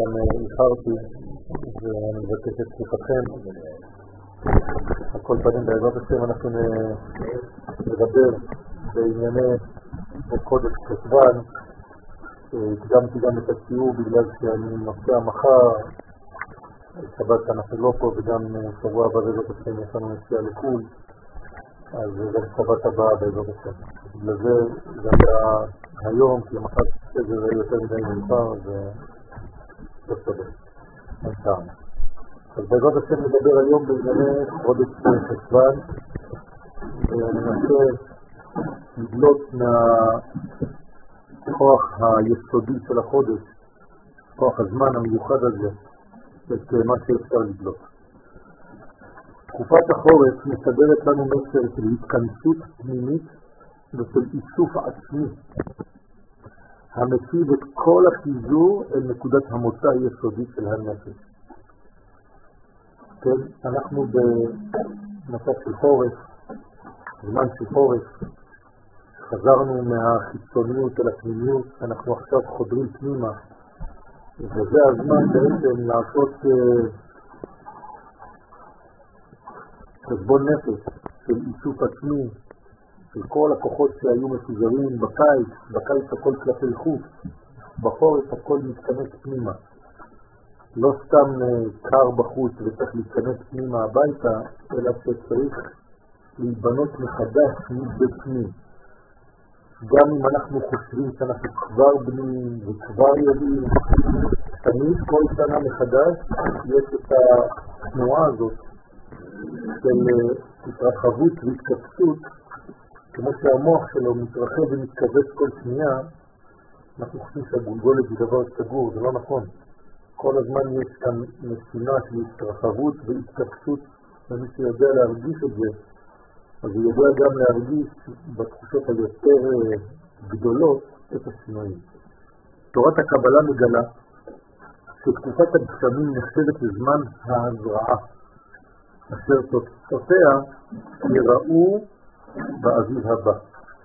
גם איחרתי ואני מבקש את סליחתכם. על כל פנים בעזרת השם אנחנו נדבר בענייני קודש חשוון. הקדמתי גם את השיעור בגלל שאני נוסע מחר, שבת אנחנו לא פה, וגם שבוע הבא בעזרת השם יש לנו נסיעה לחו"ל, אז גם שבת הבאה בעזרת השם. בגלל זה גם היום, כי מחר זה יותר מדי מאוחר, אז לא סבבה, אין טעם. אז בעזרת השם נדבר היום בענייני קודש חשוון, וננסה לגלות מהכוח היסודי של החודש, כוח הזמן המיוחד הזה, את מה שאפשר לגלות. תקופת החורף מסדרת לנו מסר של התכנסות פנימית ושל איסוף עצמי, המציב את כל החיזור אל נקודת המוצא היסודית של הנפש. כן, אנחנו במצב של חורף, זמן של חורף, חזרנו מהחיצוניות אל הפנימיות, אנחנו עכשיו חודרים פנימה, וזה הזמן בעצם לעשות חשבון נפש של איסוף עצמי, של כל הכוחות שהיו מפוזרים בקיץ הכל כלפי חוץ, בחורף הכל מתכנס פנימה. לא סתם קר בחוץ וצריך להתכנס פנימה הביתה, אלא שצריך להתבנות מחדש מבפנים. גם אם אנחנו חושבים שאנחנו כבר בנים וכבר יודעים, תמיד כל שנה מחדש יש את התנועה הזאת של התרחבות והתכווצות, כמו שהמוח שלו מתרחב ומתכווץ כל שנייה. אנחנו חושבים שהגולגולת זה דבר סגור, זה לא נכון. כל הזמן יש כאן נשימה של התרחבות והתכווצות, ומי שיודע להרגיש את זה, אז הוא יודע גם להרגיש בתחושות היותר גדולות את השינויים. תורת הקבלה מגלה שתקופת הגשמים נחשבת לזמן ההזרעה, אשר תוצאותיה יראו באביב הבא.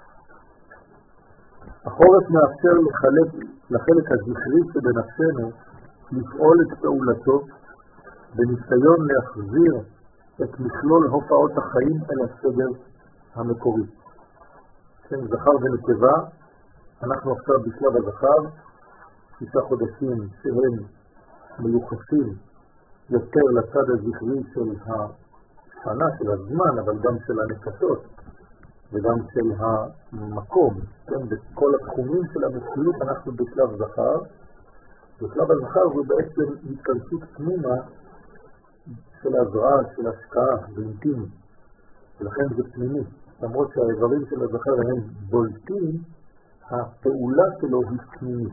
החורף מאפשר לחלק הזכרי שבנפשנו לפעול את פעולתו בניסיון להחזיר את מכלול הופעות החיים אל הסדר המקורי. כן, זכר ונקבה, אנחנו עכשיו בשלב הזכר, 6 חודשים שהם מיוחסים יותר לצד הזכרי של השנה, של הזמן, אבל גם של הנפשות וגם של המקום. כן, בכל התחומים של המציאות אנחנו בשלב זכר. בשלב הזכר הוא בעצם התכנסות פנימה של הזרעה, של השקעה, באינטימי, ולכן זה פנימי. למרות שהאיברים של הזכר הם בולטים, הפעולה שלו היא פנימית.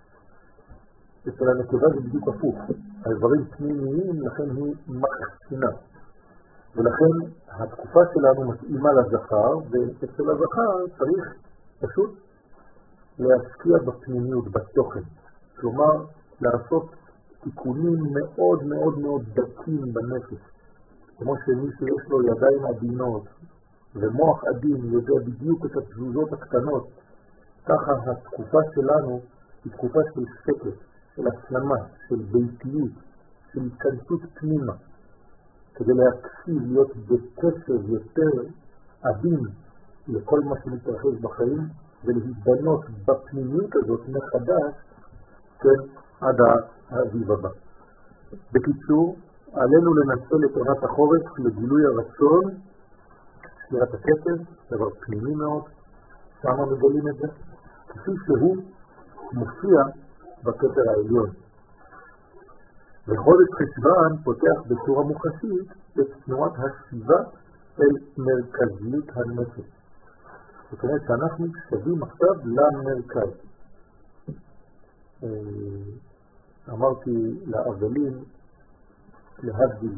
אצל הנקבה זה בדיוק הפוך. האיברים פנימיים, לכן היא מחסינה. ולכן התקופה שלנו מתאימה לזכר, ואצל הזכר צריך פשוט להשקיע בפנימיות, בתוכן. כלומר, לעשות תיקונים מאוד מאוד מאוד דקים בנפש. כמו שמי שיש לו ידיים עדינות ומוח עדין יודע בדיוק את התזוזות הקטנות, ככה התקופה שלנו היא תקופה של שקט, של השלמה, של ביתיות, של התכנסות פנימה, כדי להקשיב, להיות בקשב יותר עדין לכל מה שמתרחש בחיים, ולהתבנות בפנימיות הזאת מחדש, כן, עד האביב הבא. בקיצור, עלינו לנצל את עונת החורף לגילוי הרצון, שמירת הכתר, דבר פנימי מאוד, שמה מגלים את זה, כפי שהוא מופיע בכתר העליון. וחודש חשוון פותח בצורה מוחשית את תנועת השיבה אל מרכזיות הנפש. זאת אומרת שאנחנו שבים עכשיו למרכז. אמרתי לאבלים, להבדיל,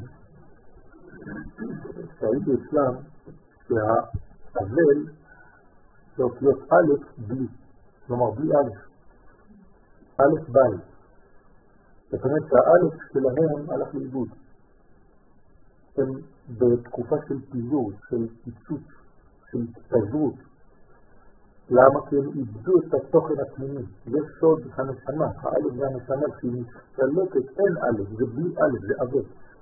שהייתי אצלם שהאבל זה אותיות א' בלי, כלומר בלי א', א' בית. זאת אומרת שהא' שלהם הלך לאיבוד. הם בתקופה של פיזור, של פיצוץ, של התפזרות. למה? כי הם איבדו את התוכן הפנימי. יש סוד הנשמה, האלף זה הנשמה שהיא מסתלקת, אין אלף, זה בלי אלף, זה אבד.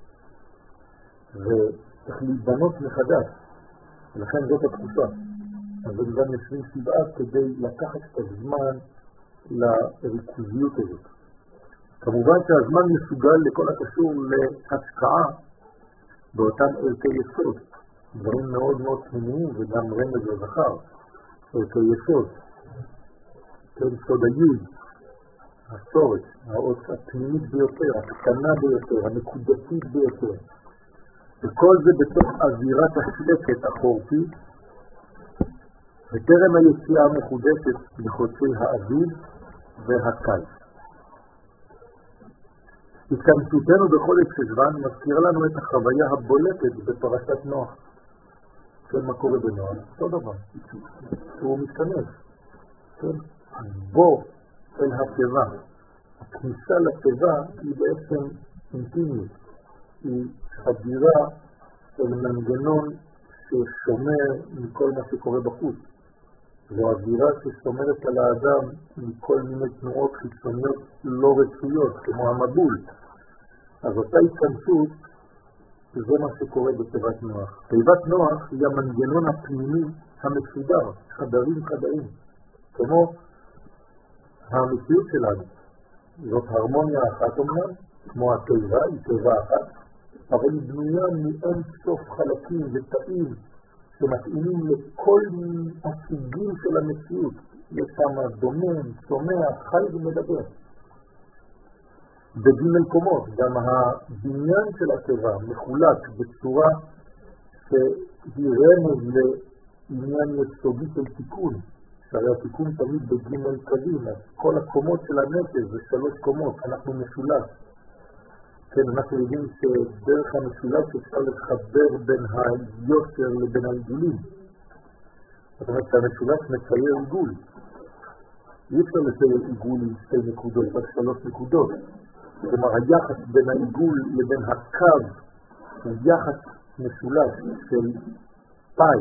וצריך להיבנות מחדש, ולכן זאת התחושה. אז הם גם יושבים שבעה כדי לקחת את הזמן לריכוזיות הזאת. כמובן שהזמן מסוגל לכל הקשור להשקעה באותם ערכי יסוד, דברים מאוד מאוד פנימיים וגם רמז לזכר, ערכי יסוד, כן, סוד היוד, הסורת, האות הפנימית ביותר, הקטנה ביותר, הנקודתית ביותר. וכל זה בתוך אווירת השקט החורפי, וטרם היציאה המחודשת בחודשי האביב והקיץ. התכנסותנו בחודש חשוון מזכיר לנו את החוויה הבולטת בפרשת נוח. כן, מה קורה בנוח? אותו דבר. הוא מתכנס. כן? בוא אל התיבה. הכניסה לתיבה היא בעצם אינטימית. היא חדירה אל מנגנון ששומר מכל מה שקורה בחוץ. זו אווירה ששומרת על האדם מכל מיני תנועות חיצוניות לא רצויות, כמו המבול. אז אותה התכנסות, זה מה שקורה בתיבת נוח. תיבת נוח היא המנגנון הפנימי המסודר, חדרים, כמו המציאות שלנו. זאת הרמוניה אחת אומנם, כמו התיבה, היא תיבה אחת, אבל היא בנויה מאין סוף חלקים ותאים שמתאימים לכל הסוגים של המציאות. יש שם דומם, צומח, חי ומדבר. בג' קומות, גם הבניין של הטבע מחולק בצורה שהיא רמז לעניין יסודי של תיקון. שהרי התיקון תמיד בג' קווים, אז כל הקומות של הנפש זה 3 קומות, אנחנו משולש. כן, אנחנו יודעים שדרך המשולש אפשר לחבר בין היושר לבין העיגולים. זאת אומרת שהמשולש מצייר עיגול. אי אפשר לצייר עיגול עם 2 נקודות, רק 3 נקודות. כלומר, היחס בין העיגול לבין הקו הוא יחס משולש של פאי,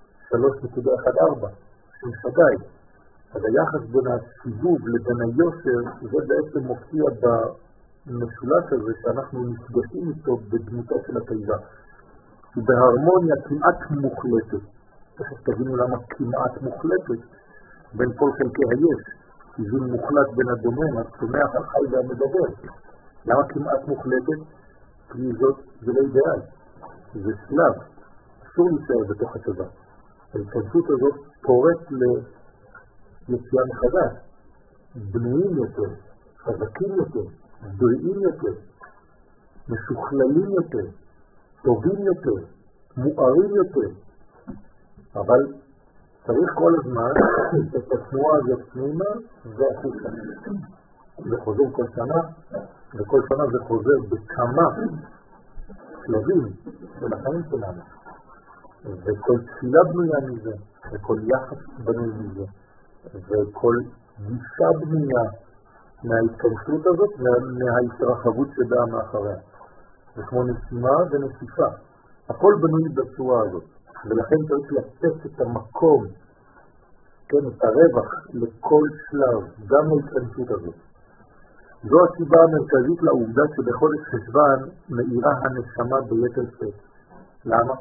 3.14, של שגאי. אז היחס בין הסיבוב לבין היושר, זה בעצם מופיע במשולש הזה שאנחנו נפגשים איתו בדמותו של התיבה. היא בהרמוניה כמעט מוחלטת. תכף תבינו למה כמעט מוחלטת בין כל חלקי היש. איזון מוחלט בין הדומם, הצומח, החי והמדבר. למה כמעט מוחלטת? כי זה לא אידאל. זה שלב. אסור להישאר בתוך הטבע. ההתכנסות הזאת פורט ליציאה מחדש. בנויים יותר, חזקים יותר, בריאים יותר, משוכללים יותר, טובים יותר, מוארים יותר. אבל צריך כל הזמן את התנועה הזאת פנימה והחוצה. זה חוזר כל שנה, וכל שנה זה חוזר בכמה שלבים של החיים שלנו. וכל תפילה בנויה מזה, וכל יחס בנוי מזה, וכל גישה בנויה מההתכנסות הזאת ומההתרחבות שבאה מאחריה. זה כמו נשימה ונשיפה. הכל בנוי בצורה הזאת. ולכן צריך לתת את המקום, כן, את הרווח לכל שלב, גם להתכנסות הזאת. זו הסיבה המרכזית לעובדה שבחודש חשוון מאירה הנשמה ביתר שאת. למה?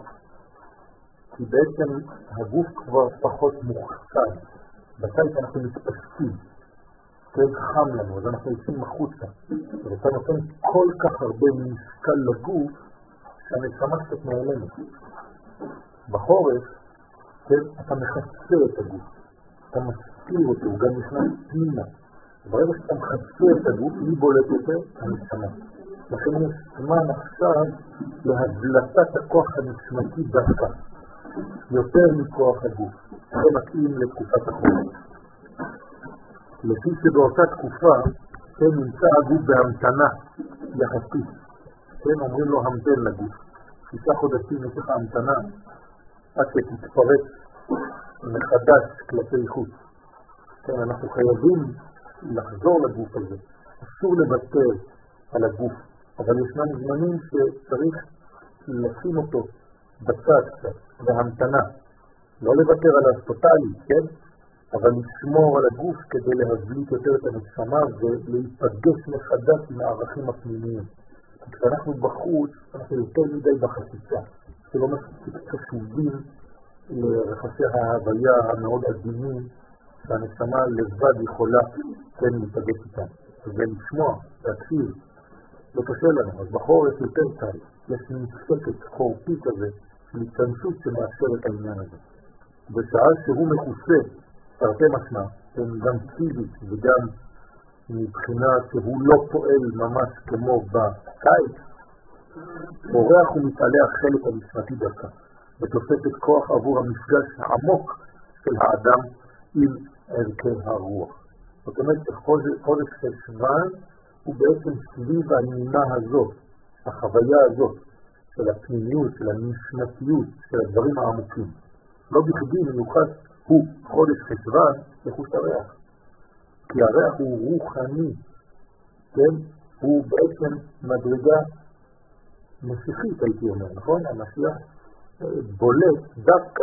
כי בעצם הגוף כבר פחות מוחצן. בקיץ אנחנו מתפשטים, כן, חם לנו, אז אנחנו יוצאים מחוצה. ואתה נותן כל כך הרבה משקל לגוף שהנשמה קצת נעלמת. בחורף, כן, אתה מחסר את הגוף, אתה מסתיר אותו, הוא גם נכנס פנימה. ברגע שאתה מחסר את הגוף, מי בולט יותר? הנשמה. לכן יש זמן עכשיו להבלטת הכוח הנשמתי דווקא, יותר מכוח הגוף. זה מתאים לתקופת החורף. לפי שבאותה תקופה, כן, נמצא הגוף בהמתנה יחסית. כן, אומרים לו המתן לגוף. 6 חודשים יש לך המתנה, עד שתתפרץ מחדש כלפי חוץ. כן, אנחנו חייבים לחזור לגוף הזה. אסור לוותר על הגוף, אבל ישנם זמנים שצריך לשים אותו בצד קצת, בהמתנה. לא לוותר עליו טוטלי, כן? אבל לשמור על הגוף כדי להבליט יותר את הנשמה ולהיפגש מחדש עם הערכים הפנימיים. כשאנחנו בחוץ, אנחנו יותר מדי בחשיפה, שלא מספיק קשובים לרחשי ההוויה המאוד עדינים, שהנשמה לבד יכולה כן להיפגש איתם. ולשמוע, להקשיב, לא קשה לנו, אז בחורף יותר קל, יש מין שקט חורפי כזה, של התכנסות שמאפשרת העניין הזה. בשעה שהוא מכוסה, תרתי משמע, גם פיזית וגם מבחינה שהוא לא פועל ממש כמו בקיץ, אורח ומתעלה החלק המשמעתי דווקא, ותוספת כוח עבור המפגש העמוק של האדם עם ערכי הרוח. זאת אומרת, חודש חשוון הוא בעצם סביב הנימה הזאת, החוויה הזאת, של הפנימיות, של הנשמתיות, של הדברים העמוקים. לא בכדי מיוחד הוא חודש חשוון לחוש הריח. כי הריח הוא רוחני, כן? הוא בעצם מדרגה משיחית, הייתי אומר, נכון? המשיח בולט דווקא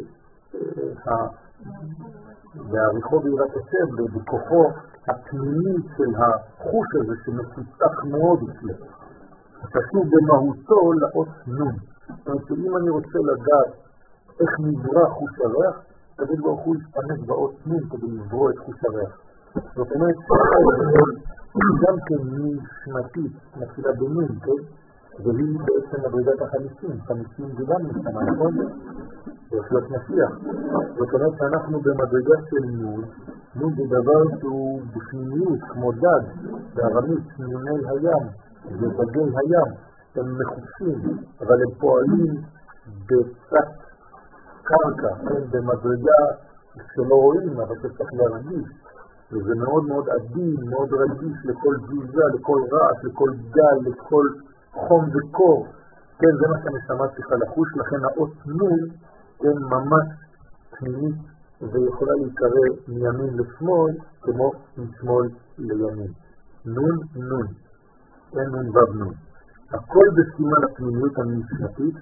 בעריכו ביראת השם, בכוחו הפנימי של החוש הזה שמפותח מאוד אצלנו. קשור במהותו לאות נון. זאת אומרת שאם אני רוצה לדעת איך נברא חוש הריח, תגיד ברוך הוא ישתמש באות נון כדי לברוא את חוש הריח. זאת אומרת גם כן נשמתית, מתחילה בנון, כן? והיא בעצם מדרגת ה-50 זה גם נשמה, נכון? זה להיות משיח. זאת אומרת שאנחנו במדרגה של נון זה דבר שהוא בפנימיות, כמו דג, בארמית, ניוני הים, ובגי הים, הם מחופשים, אבל הם פועלים בצד קרקע, במדרגה שלא רואים, אבל שצריך להרגיש. וזה מאוד מאוד עדין, מאוד רגיש לכל תזוזה, לכל רעש, לכל גל, לכל חום וקור. כן, זה מה שהנשמה צריכה לחוש, לכן האות נון, כן, ממש פנימית, ויכולה להיקרא מימין לשמאל, כמו משמאל לימין. נון, נון. אין נון וו נון. הכל בסימן הפנימיות המשנתית.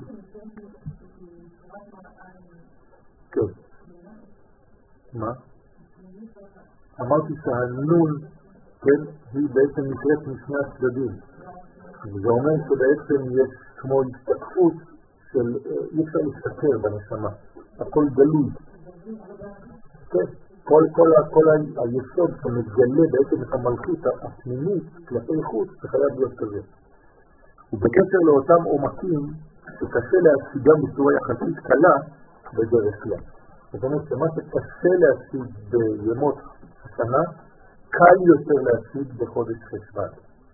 כן. מה? אמרתי שהנון, כן, היא בעצם נקראת משני הצדדים. וזה אומר שבעצם יש כמו השתקפות של אי אפשר להסתכל בנשמה. הכל גלוי. כן. כל היסוד שמתגלה בעצם את המלכות הפנימית כלפי חוץ, זה חייב להיות כזה. ובקשר לאותם עומקים שקשה להשיגם בצורה יחסית קלה בדרך כלל. זאת אומרת שמה שקשה להשיג בימות השנה, קל יותר להשיג בחודש חשוון.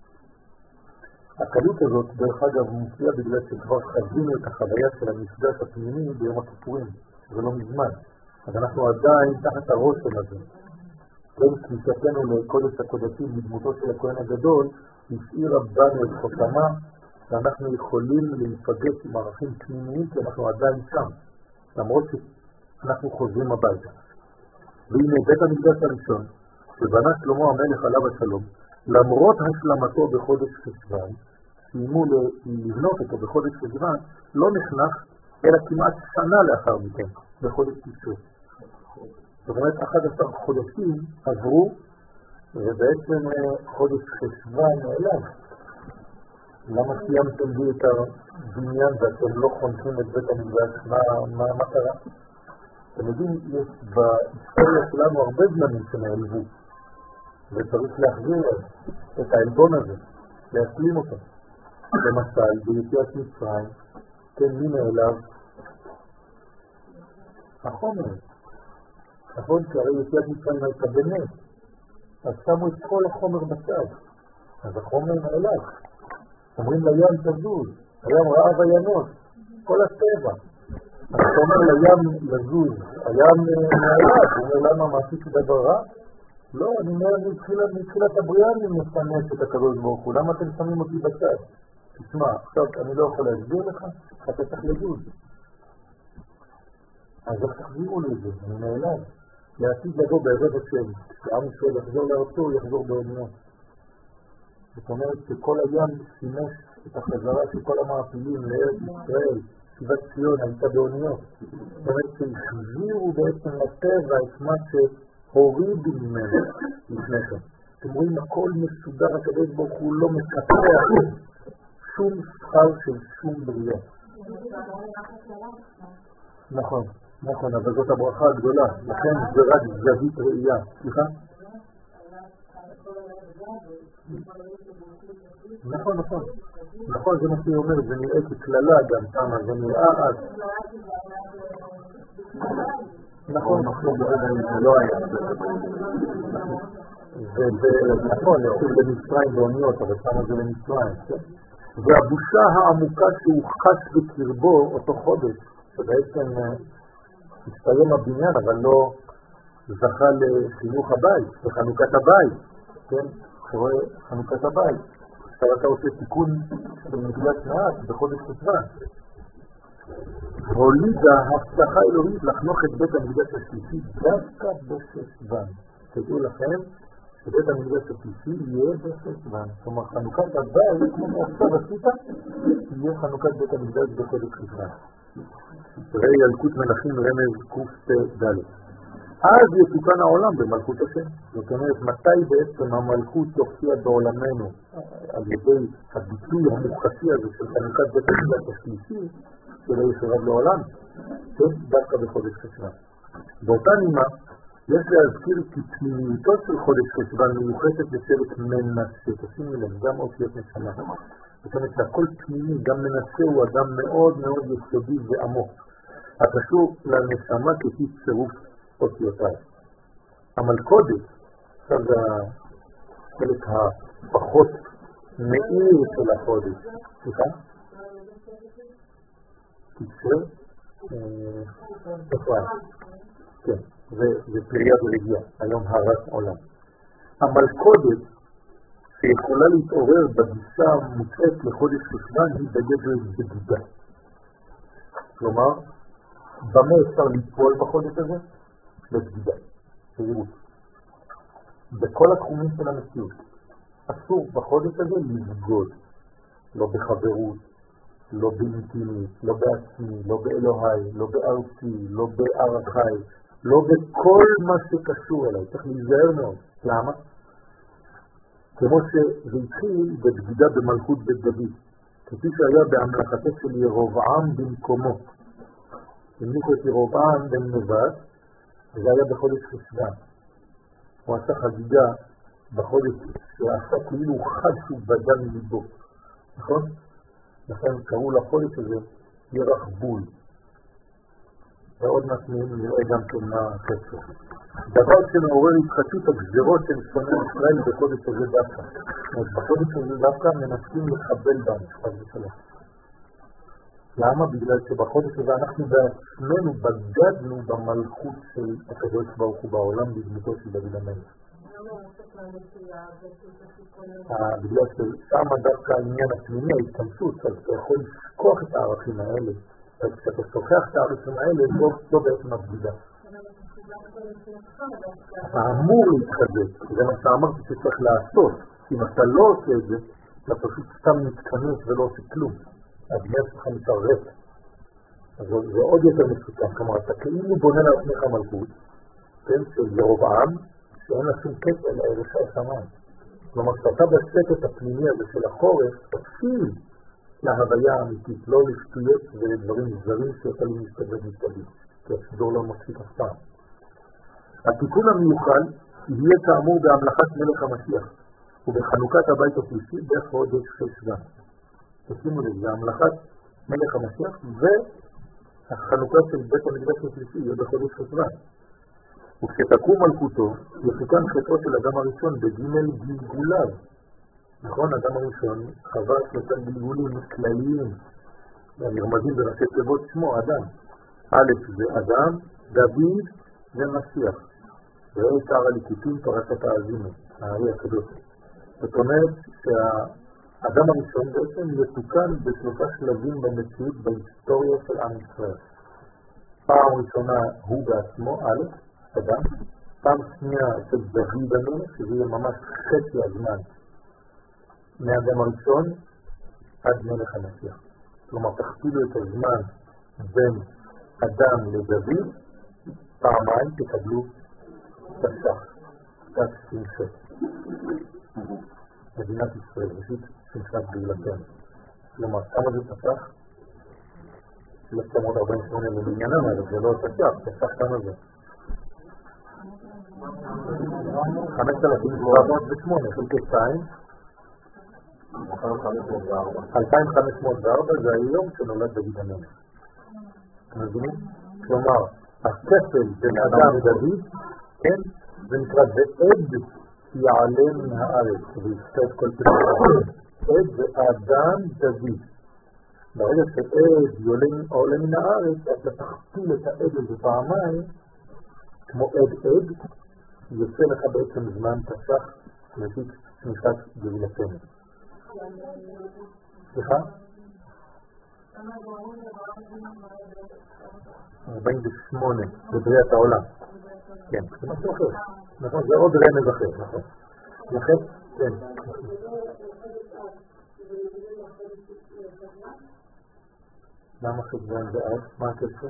הקלות הזאת, דרך אגב, מופיעה בגלל שכבר חווינו את החוויה של המפגש הפנימי ביום הכיפורים, ולא מזמן. אז אנחנו עדיין תחת הרושם הזה. כן, כניסתנו לקודש הקודשים בדמותו של הכהן הגדול, השאירה בנו את חותמה, שאנחנו יכולים להיפגש עם ערכים פנימיים, כי אנחנו עדיין שם, למרות שאנחנו חוזרים הביתה. והנה בית המקדש הראשון, שבנה שלמה המלך עליו השלום, למרות השלמתו בחודש חשוון, סיימו לבנות אותו בחודש חשוון, לא נחנך, אלא כמעט שנה לאחר מכן, בחודש תשרי. זאת אומרת, 11 חודשים עברו, ובעצם חודש חשוון נעלם. למה סיימתם בי את הבניין ואתם לא חונכים את בית המקדש? מה קרה? אתם יודעים, יש בהיסטוריה שלנו הרבה זמנים שנעלבו, וצריך להחזיר את העלבון הזה, להסלים אותו. למשל, ביציאת מצרים, כן, מי נעלב? החומר. נכון, כי הרי יציאת מצרים הייתה בנס, אז שמו את כל החומר בצד, אז החומר נעלב. אומרים לים תזוז, הים רעב הינון, כל הטבע. אז אתה אומר לים לזוז, הים נעלב, הוא אומר למה מעשיתי דבר רע? לא, אני אומר מתחילת הבריאה אני מפנס את הקדוש ברוך הוא, למה אתם שמים אותי בצד? תשמע, עכשיו אני לא יכול להסביר לך, אתה צריך לזוז. אז איך תחזירו לי את זה? אני נעלב. לעתיד לבוא בעזרת השם, כשעם ישראל יחזור לארצו, הוא יחזור באומנו. זאת אומרת שכל הים שימש את החזרה של כל המעפילים לארץ ישראל, שיבת ציון הייתה באוניות. זאת אומרת שהחזירו בעצם לטבע את מה שהורידו ממנו לפני כן. אתם רואים, הכל מסודר, הקדוש ברוך הוא לא מקפח שום שכר של שום בריאה. נכון, נכון, אבל זאת הברכה הגדולה, לכן זה רק זווית ראייה. סליחה? נכון, נכון. נכון, זה מה שהיא אומרת, זה נראה ככללה גם כמה, זה נראה אז. נכון, נכון, זה לא היה. נכון, יצאו למצרים באוניות, אבל כמה זה למצרים. והבושה העמוקה שהוא חש בקרבו אותו חודש, שבעצם הסתיים הבניין, אבל לא זכה לחינוך הבית, לחנוכת הבית, כן? קורא חנוכת הבית. עכשיו אתה עושה תיקון במגילת מעט בחודש חשוון. הולידה הבטחה אלוהית לחנוך את בית המקדש השלישי דווקא בחשוון. תדעו לכם שבית המקדש השלישי יהיה בחשוון. כלומר חנוכת הבית, כמו שעכשיו עשית, יהיה חנוכת בית המקדש בחודש חשוון. ראי ילקוט מלכים רמז ק"ד. אז יתוקן העולם במלכות השם. זאת אומרת, מתי בעצם המלכות תופיע בעולמנו על ידי הביטוי המוחשי הזה של חנוכת בית המקדש השלישי שלא ישרב לעולם, כן, דווקא בחודש חשוון. באותה נימה, יש להזכיר כי פנימיותו של חודש חשוון מיוחסת לשבט מנשה. תשימו לב, גם אותיות נשמה. זאת אומרת שהכל פנימי, גם מנשה הוא אדם מאוד מאוד יסודי ועמוק, הקשור לנשמה כפי צירוף אותיותיו. המלכודת, עכשיו זה החלק הפחות מאיר של החודש. סליחה? תקשר? תפרעה. כן, זה פרייה ורגיעה, היום הרת עולם. המלכודת שיכולה להתעורר בגישה המוצאת לחודש חשוון היא בגדר בגידה. כלומר, במה אפשר ליפול בחודש הזה? בבגידה, בזהירות. בכל התחומים של המציאות. אסור בחודש הזה לבגוד. לא בחברות, לא באינטימית, לא בעצמי, לא באלוהי, לא בארצי, לא בערכי, לא בכל מה שקשור אליי. צריך להיזהר מאוד. למה? כמו שזה התחיל בבגידה במלכות בית דוד, כפי שהיה בהמלכתו של ירבעם במקומו. המליכו את ירבעם בן נבט, זה היה בחודש חשוון. הוא עשה חגיגה בחודש שעשה כאילו חד שהוא בדם מליבו. נכון? לכן קראו לחודש הזה ירח בול. ועוד מעט נראה גם כמה חצר. דבר שמעורר התחדשות הגזרות של שונאי ישראל בחודש הזה דווקא. בחודש הזה דווקא מנסים לחבל בנו, חס ושלום. למה? בגלל שבחודש הזה אנחנו בעצמנו בגדנו במלכות של הקדוש ברוך הוא בעולם בדמותו של דוד המלך. בגלל ששם דווקא העניין הפנימי, ההתכנסות, אז אתה יכול לשכוח את הערכים האלה. אז כשאתה שוכח את הערכים האלה, לא בעצם הבגידה. אתה אמור להתחדש, זה מה שאמרתי שצריך לעשות. אם אתה לא עושה את זה, אתה פשוט סתם מתכנס ולא עושה כלום. הבנייה שלך מתערב. אז זה עוד יותר מסוכן. כלומר, אתה כאילו בונה לעצמך מלכות, כן, של ירבעם, שאין לה שום קטע לערך השמיים. כלומר, שאתה בסקט הפנימי הזה של החורף, תפעיל להוויה האמיתית, לא לשטויות ולדברים זרים שיכולים להסתובב מסביב, כי הסידור לא מפסיק אף פעם. התיקון המיוחד יהיה כאמור בהמלכת מלך המשיח, ובחנוכת הבית השלישי בחודש חשוון. תשימו לב, זה המלכת מלך המשיח והחנוכה של בית המקדש השלישי יהיה בחודש חשוון. וכשתקום מלכותו, יתוקן חטאו של אדם הראשון בג' גלגוליו. נכון, אדם הראשון חווה 3 גלגולים כלליים, והנרמזים בראשי תיבות שמו אדם. א' זה אדם, דוד ומשיח. ראו שער הליקוטים פרשת האזינו, הארי הקדוש. זאת אומרת שהאדם הראשון בעצם יתוקן ב3 שלבים במציאות בהיסטוריה של עם ישראל. פעם ראשונה הוא בעצמו, א', אדם, פעם שנייה של דוד המלך, שזה יהיה ממש חצי הזמן מהאדם הראשון עד מלך המשיח. כלומר, תכפילו את הזמן בין אדם לדוד, פעמיים תקבלו תש"ח, תש"ח. מדינת ישראל, ראשית שמחת גאולתנו. כלומר, כמה זה תש"ח? 1948 למעניינם, אבל זה לא תש"ח כמה זה? 5,708 חלקי 2, 2,504 זה היום שנולד דוד המלך. אתם מבינים? כלומר, הכפל בין אדם דוד, כן, זה נקרא ועד יעלה מן הארץ, ויפתת כל פרק. עד זה אדם דוד. ברגע שעד עולה מן הארץ, אתה תכפיל את העד הזה פעמיים, כמו עד, יוצא לך בעצם זמן תש"ח, ראשית שמחת גאולתנו. סליחה? 48 בבריאת העולם. כן, זה משהו אחר. נכון, זה עוד רמז אחר, נכון. לכן, כן. למה חשבון זה אז? מה הקשר?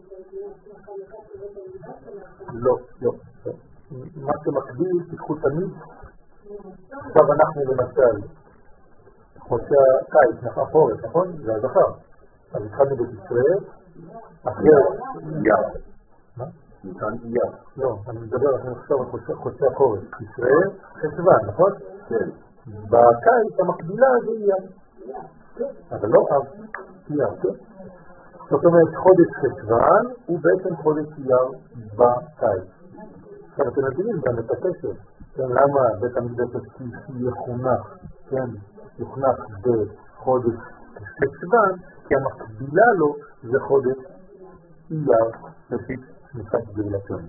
לא. מה שמקביל, תיקחו תמיד. עכשיו אנחנו למשל, חוצה קיץ, חורף, נכון? זה הזכר. אז התחלנו בישראל, אחרי יר. מה? יר. לא, אני מדבר עכשיו על חוצה החורף. ישראל, חשוון, נכון? כן. בקיץ המקבילה זה יר. אבל לא אז, יר, כן? זאת אומרת, חודש חשוון הוא בעצם חודש יר בקיץ. עכשיו אתם מבינים גם את הקשר. למה בית המקדש יחונך, כן? יוחנך בחודש חשוון, כי המקבילה לו זה חודש אייר, לפי שמחת גאולתנו.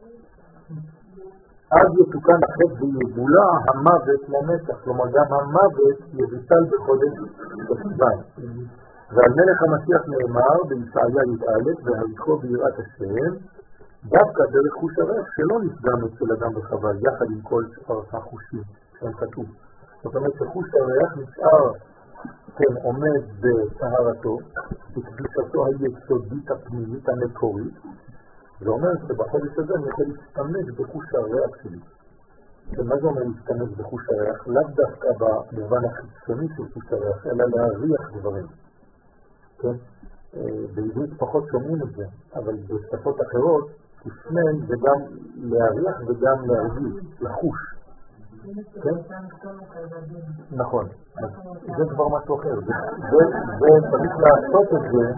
אז יתוקן החטא ויבולע המוות לנצח, כלומר גם המוות יבוטל בחודש חשוון. ועל מלך המשיח נאמר בישעיה י"א, והלכו ביראת השם, דווקא דרך חוש הריח שלא נפגם אצל אדם וחווה, יחד עם כל שאר החושים שהם כתוב. זאת אומרת שחוש הריח נשאר, כן, עומד בטהרתו, בקדושתו היסודית הפנימית המקורית, זה אומר שבחודש הזה אני יכול להשתמש בחוש הריח שלי. ומה זה אומר להשתמש בחוש הריח? לאו דווקא במובן החיצוני של חוש הריח, אלא להריח דברים. כן? בעברית פחות שומעים את זה, אבל בשפות אחרות, תשמל זה גם להריח וגם להרגיש, לחוש. כן? נכון. זה כבר משהו אחר. וצריך לעשות את זה,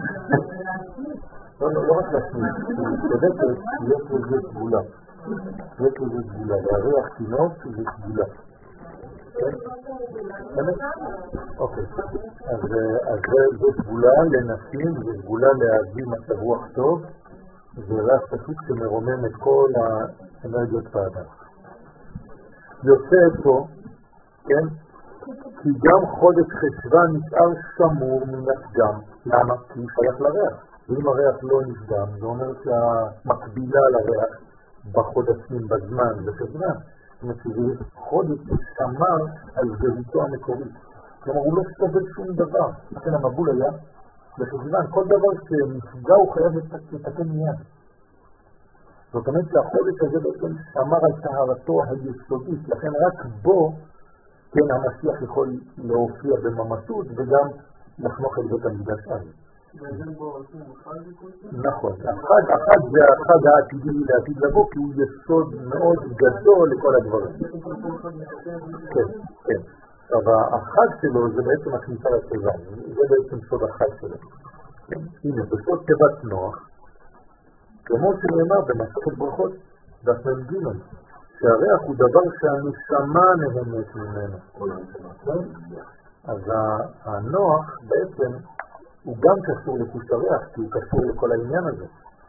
לא רק להשמיע, בדקת יש לזה סגולה. יש לזה סגולה. להריח תינוק זה סגולה. כן? באמת? אוקיי. אז זה סגולה לנשים, זה סגולה להביא מצב רוח טוב, זה ריח פשוט שמרומם את כל האנרגיות באדם. יוצא פה, כן? כי גם חודש חשוון נשאר שמור מן הפגם. למה? כי הוא שייך לריח. ואם הריח לא נפגם, זה אומר שהמקבילה לריח בחודשים, בזמן, בחשוון, זאת אומרת שזה חודש שמר על זהותו המקורית. כלומר, הוא לא סובל שום דבר. לכן המבול היה בחשוון, כל דבר שנפגע הוא חייב לתקן מיד. זאת אומרת שהחודש הזה בעצם שמר על טהרתו היסודית, לכן רק בו, כן, המשיח יכול להופיע בממשות וגם לחנוך את בית המקדש אז. נכון, החג זה החג העתידי לעתיד לבוא, כי הוא יסוד מאוד גדול לכל הדברים. כן, כן. אבל החג שלו זה בעצם הכניסה לתיבה, זה בעצם סוד החג שלו. הנה, בסוד תיבת נוח, כמו שנאמר במסכת ברכות, דף מ"ג, שהריח הוא דבר שהנשמה נהנית ממנו. אז הנוח בעצם הוא גם קשור לחוש הריח, כי הוא קשור לכל העניין הזה.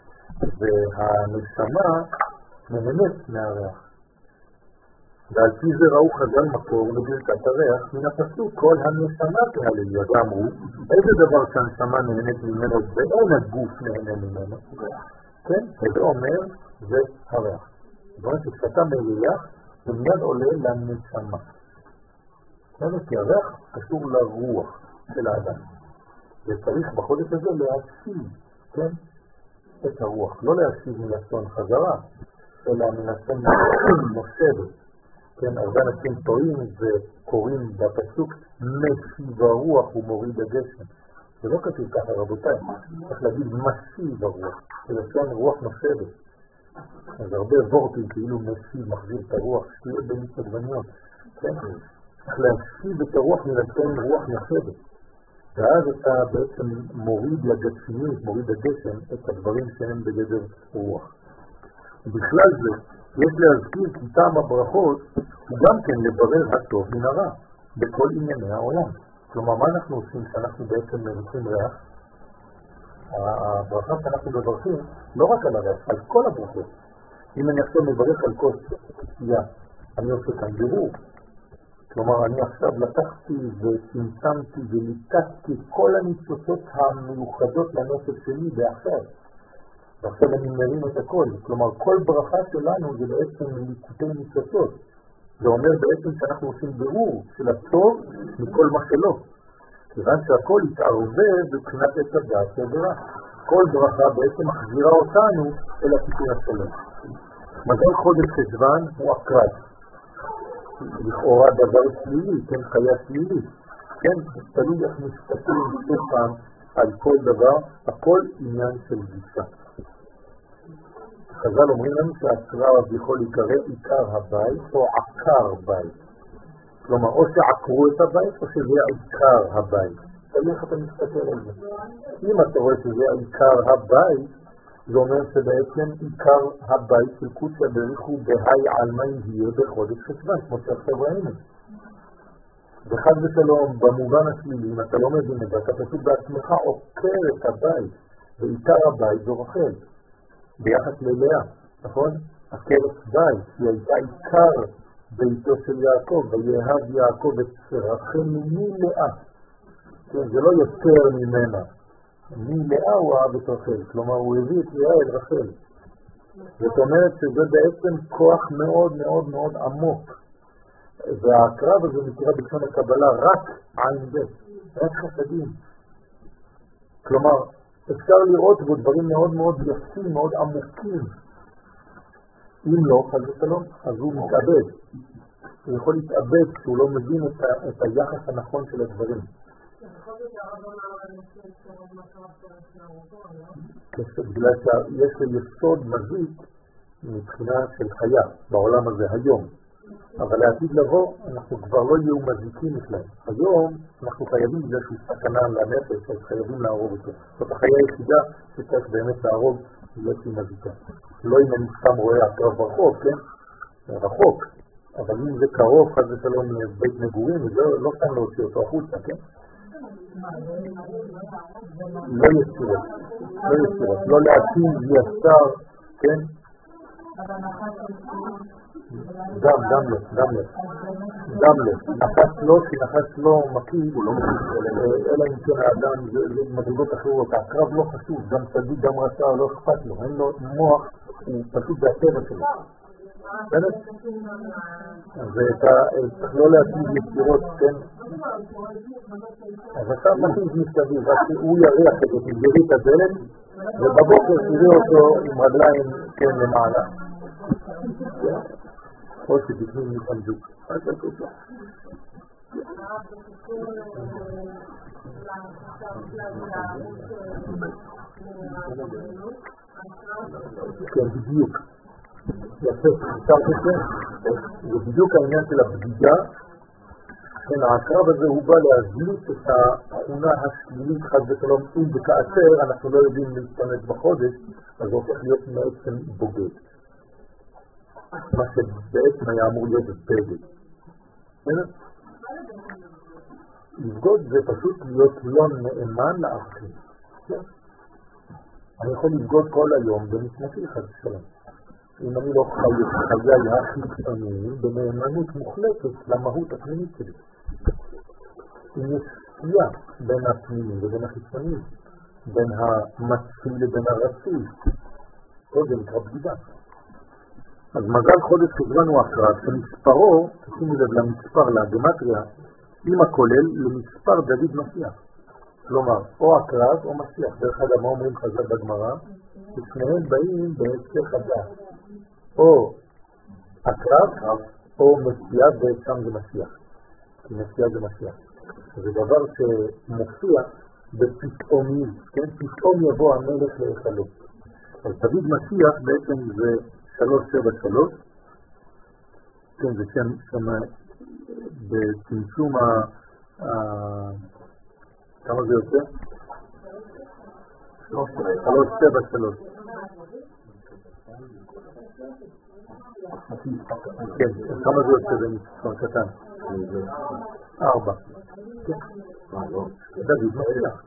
והנשמה נהנית מהריח. ועל פי זה ראו חז"ל מקור לברכת הריח מן הפסוק, כל הנשמה תהלל. אמרו, איזה דבר שהנשמה נהנית ממנו ואין הגוף נהנה ממנו? כן, וזה אומר, זה הריח. זאת אומרת שכשאתה מריח, זה מיד עולה לנשמה. כי הריח קשור לרוח של האדם. וצריך בחודש הזה להציל כן? את הרוח, לא להשיב מלשון חזרה, אלא מלשון נושבת. כן, הרבה אנשים טועים וקוראים בפסוק משיב הרוח ומוריד הגשם. זה לא כתוב ככה רבותיי, צריך להגיד משיב הרוח, זה לשון רוח נושבת. אז הרבה וורטים כאילו משיב, מחזיר את הרוח, שטויות במצווניות. כן? צריך להשיב את הרוח מלשון רוח נושבת. ואז אתה בעצם מוריד לגשמיות, מוריד הגשם, את הדברים שהם בגדר רוח. ובכלל זה, יש להזכיר כי טעם הברכות הוא גם כן לברר הטוב מן הרע, בכל ענייני העולם. כלומר, מה אנחנו עושים שאנחנו בעצם מריחים ריח? הברכה שאנחנו מברכים לא רק על הריח, על כל הברכות. אם אני עכשיו מברך על כוס שתייה, אני עושה כאן בירור. כלומר, אני עכשיו לקחתי וצמצמתי וליטטתי כל הניצוצות המיוחדות לנפש שלי באחר. ועכשיו אני מרים את הכל. כלומר, כל ברכה שלנו זה בעצם ליקוטי ניצוצות. זה אומר בעצם שאנחנו עושים בירור של הטוב מכל מה שלא. כיוון שהכל יתערבב בבחינת עץ הדעת והברכה. כל ברכה בעצם מחזירה אותנו אל התיקון השלם. מזל חודש חשוון הוא הקרב. לכאורה דבר שלילי, כן, חיה שלילי. כן, תלוי איך מסתכלים שוב פעם על כל דבר, הכל עניין של גישה. חז"ל אומרים לנו שהקרב יכול להיקרא עיקר הבית או עקר בית. כלומר, או שעקרו את הבית או שזה עיקר הבית. תלוי איך אתה מסתכל על זה. אם אתה רואה שזה עיקר הבית, זה אומר שבעצם עיקר הבית של קודשא בריך הוא בהי עלמא יהיה בחודש חשוון, כמו שעכשיו ראינו. וחד ושלום, במובן השלילי, אם אתה לא מבין את זה, אתה פשוט בעצמך עוקר את הבית, ועיקר הבית זו רחל, ביחס ללאה, נכון? עקרת בית, היא הייתה עיקר ביתו של יעקב, ויאהב יעקב את רחל מלאה. כן, זה לא יותר ממנה. מלאה הוא אהב את רחל, כלומר הוא הביא את לאה אל רחל. זאת אומרת שזה בעצם כוח מאוד מאוד מאוד עמוק. והקרב הזה נקרא בלשון הקבלה רק עין בית, רק חסדים. כלומר, אפשר לראות בו דברים מאוד מאוד יפים, מאוד עמוקים. אם לא, חס ושלום, אז הוא מתאבד. הוא יכול להתאבד כשהוא לא מבין את היחס הנכון של הדברים. בגלל שיש יסוד מזיק מבחינה של חיה בעולם הזה היום, אבל לעתיד לבוא אנחנו כבר לא יהיו מזיקים בכלל. היום אנחנו חייבים בגלל שהוא סכנה לנפש, אז חייבים להרוג אותו. זאת החיה היחידה שצריך באמת להרוג להיות שהיא מזיקה. לא אם אני סתם רואה הקרב ברחוב, כן? רחוק, אבל אם זה קרוב חס ושלום לבית מגורים, זה לא סתם להוציא אותו החוצה, כן? לא ישירות, לא להקים ישר, כן? גם לא, נחש לא, כי נחש לא מקיף, אלא אם כן האדם, זה מדרגות אחרות, הקרב לא חשוב, גם צדיק, גם רשע, לא אכפת לו, אין לו מוח, הוא פשוט בהטבע שלו. באמת? אז צריך לא להקים ישירות, כן? אז עכשיו מכניס מסביב, רק הוא יריח את זה, תגברי את הדלת, ובבוקר תראה אותו עם רגליים, כן, למעלה. או שתקנים מחמדוק. כן, בדיוק. יפה, חשבת את זה? זה בדיוק העניין של הבגידה. כן, הקרב הזה הוא בא להזליט את התכונה השלילית חד ושלום, אם וכאשר אנחנו לא יודעים להשתמש בחודש, אז זה הופך להיות בעצם בוגד. מה שבעצם היה אמור להיות בגד. לבגוד זה פשוט להיות לא נאמן לערכים. אני יכול לבגוד כל היום בנשמתי חד ושלום. אם אני לא חי את חיי החיצוניים בנאמנות מוחלטת למהות הפנימית שלי. אם יש סטייה בין הפנימי ובין החיצוני, בין המצוי לבין הרצוי, זה נקרא בגידה. אז מזל חודש חשוון הוא הקרב שמספרו, שימו לב למספר, לגמטריה, עם הכולל למספר דוד משיח. כלומר, או הקרב או משיח. דרך אגב, מה אומרים חז"ל בגמרא? ששניהם באים בהמשך הדעת. או הקרב או משיח, ושם זה משיח. כי משיח זה משיח. זה דבר שמופיע בפתאומי, כן? פתאום יבוא המלך להיכלות. אז דוד משיח בעצם זה 373, כן, זה שם בצמצום כמה זה יוצא? 373. כן, כמה זה יוצא במספר קטן? 4. דוד משיח.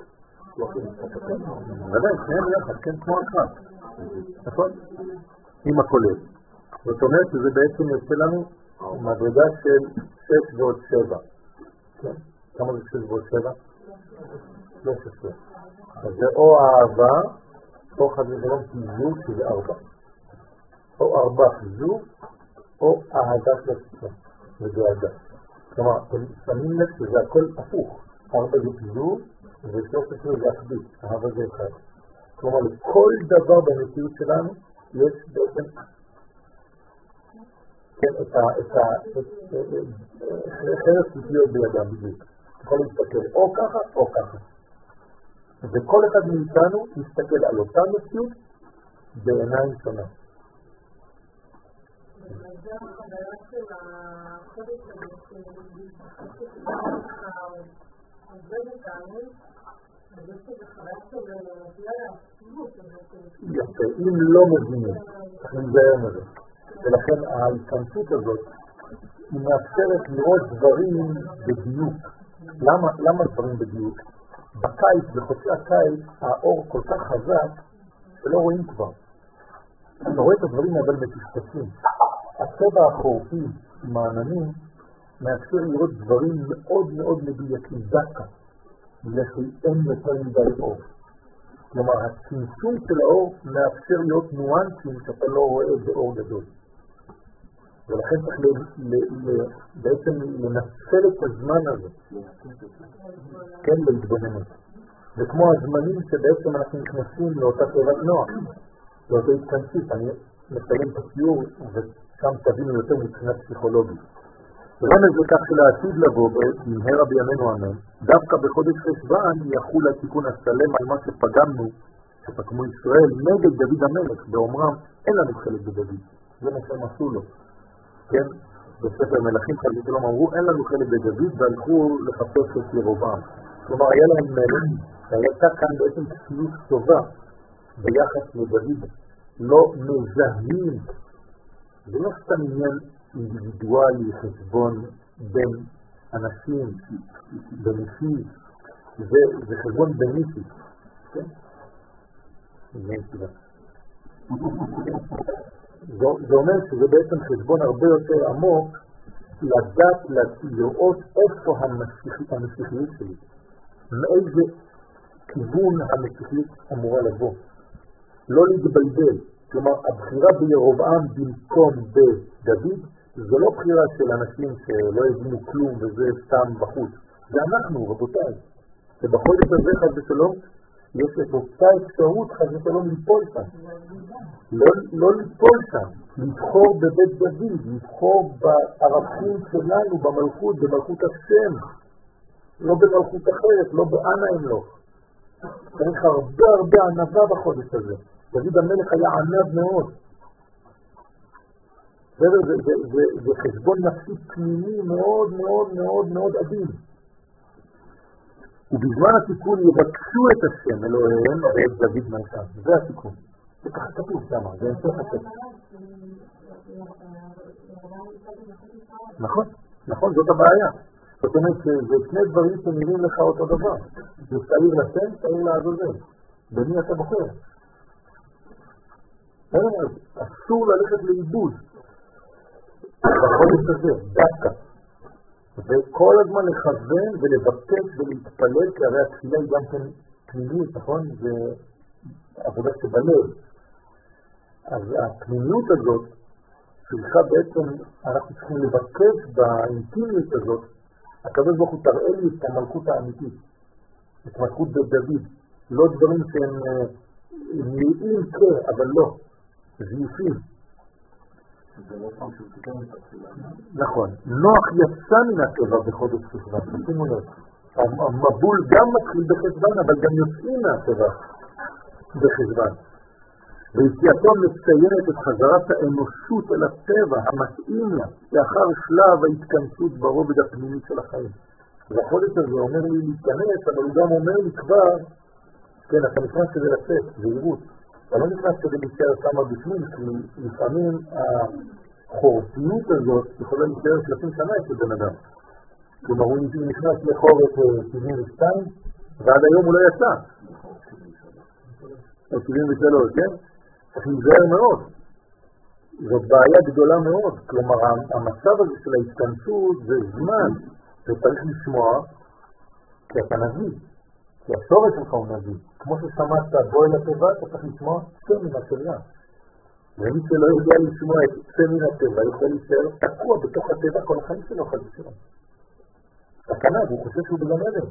ודאי, שניהם יחד, כן, כמו הקרב. נכון? עם הכולל. זאת אומרת שזה בעצם יוצא לנו מדרגה של 6 ועוד 7. כן? כמה זה 6 ועוד 7? 13. אז זה או אהבה, או חד ושלום חיזור, שזה 4. או 4 חיזור, או אהדה של עצמו. וזה אהדה. כלומר, אתם שמים לב שזה הכל הפוך. 4 זה חיזור, ו13 זה אחדות. אהבה זה אחד. כלומר, לכל דבר במציאות שלנו יש בעצם כן, את חרס להיות בידם בדיוק. יכול להסתכל או ככה או ככה. וכל אחד מאיתנו מסתכל על אותה מציאות בעיניים שונה. וזה החוויה של החודש הזה, שעובד אותנו, אז יש איזו חוויה של להגיע לעצמות. יפה, אם לא מבינים, אם זה היום הזה. ולכן ההתכנסות הזאת היא מאפשרת לראות דברים בדיוק. למה דברים בדיוק? בקיץ, בחודשי הקיץ, האור כל כך חזק שלא רואים כבר. אתה רואה את הדברים אבל מטשטשים. הצבע החורפי עם העננים מאפשר לראות דברים מאוד מאוד מדויקים דקה, בגלל שאין יותר מדי אור. כלומר, הצמצום של האור מאפשר להיות ניואנסים שאתה לא רואה באור גדול. ולכן צריך בעצם לנצל את הזמן הזה, כן, להתבוננות. וכמו הזמנים שבעצם אנחנו נכנסים לאותה תיבת נוח, לאותה התכנסות, אני מסיים את הסיור ושם תבינו יותר מבחינת פסיכולוגית. רמז לכך שלעתיד לבוא במהרה בימינו אמן, דווקא בחודש חשוון יחול התיקון השלם על מה שפגמנו, שפגמו ישראל נגד דוד המלך, באומרם אין לנו חלק בדוד. זה מה שהם עשו לו. כן, בספר מלכים חלק שלום אמרו אין לנו חלק בדוד והלכו לחפש את ירובעם. כלומר היה להם מלך, והייתה כאן בעצם כפיות טובה ביחס לדוד. לא מזהים, זה לא סתם עניין אינדיבידואלי חשבון בין אנשים, בניסי, זה חשבון בניסי. כן? זה אומר שזה בעצם חשבון הרבה יותר עמוק לדעת לראות איפה המשיחיות שלי, מאיזה כיוון המשיחיות אמורה לבוא. לא להתבלבל, כלומר הבחירה בירובעם במקום בדוד זו לא בחירה של אנשים שלא הבינו כלום וזה סתם בחוץ. זה אנחנו, רבותיי. שבחודש הזה חס ושלום יש את אותה אפשרות חס ושלום ליפול שם. לא ליפול שם, לבחור בבית דוד, לבחור בערכים שלנו, במלכות, במלכות השם. לא במלכות אחרת, לא באנה הם לא. צריך הרבה ענבה בחודש הזה. דוד המלך היה ענב מאוד. זה חשבון נפשי פנימי מאוד מאוד מאוד מאוד עדין. ובזמן התיקון יבקשו את השם אלוהיהם ואת דוד מלכם. זה התיקון. זה ככה כתוב שם, זה המשך הספר. נכון, זאת הבעיה. זאת אומרת שזה שני דברים שנראים לך אותו דבר. זה צעיר לשם, צעיר לעזאזל. במי אתה בוחר? אסור ללכת לאיבוד. בחודש הזה, דווקא. וכל הזמן לכוון ולבקש ולהתפלל, כי הרי התפילה היא גם כן פנימית, נכון? זה עבודה שבלב. אז הפנימיות הזאת, שלך בעצם אנחנו צריכים לבקש באינטימיות הזאת, הקדוש ברוך הוא תראה לי את המלכות האמיתית. התמקחות בדוד, לא דברים שהם נראים אבל לא, זיופים. זה לא פעם שהוא תיקן את התפילה. נכון, נוח יצא מן הטבע בחודש חשבן, שימו לב. המבול גם מתחיל בחשבן, אבל גם יוצאים מהטבע בחשבן. ויציאתו מציינת את חזרת האנושות אל הטבע המתאים לה, לאחר שלב ההתכנסות ברובד הפנימי של החיים. והחודש הזה אומר לי להיכנס, אבל הוא גם אומר לי כבר, כן, אתה נכנס כדי לצאת, זהירות. אתה לא נכנס כדי להישאר כמה בפנים, כי לפעמים החורפיות הזאת יכולה להישאר 30 שנה אצל בן אדם. כלומר, הוא נכנס לחורף 72, ועד היום הוא לא יצא. 73, כן? צריך להיזהר מאוד. זאת בעיה גדולה מאוד. כלומר, המצב הזה של ההתכנסות זה זמן, וצריך לשמוע, כי אתה נביא. כי השורש שלך הוא נביא. כמו ששמעת בוא אל הטבע, אתה צריך לשמוע צא מן הטבע. ומי שלא יודע לשמוע את צא מן הטבע, יכול להישאר תקוע בתוך הטבע כל החיים שלו, חד ושלום. סכנה, והוא חושב שהוא בגן עדן.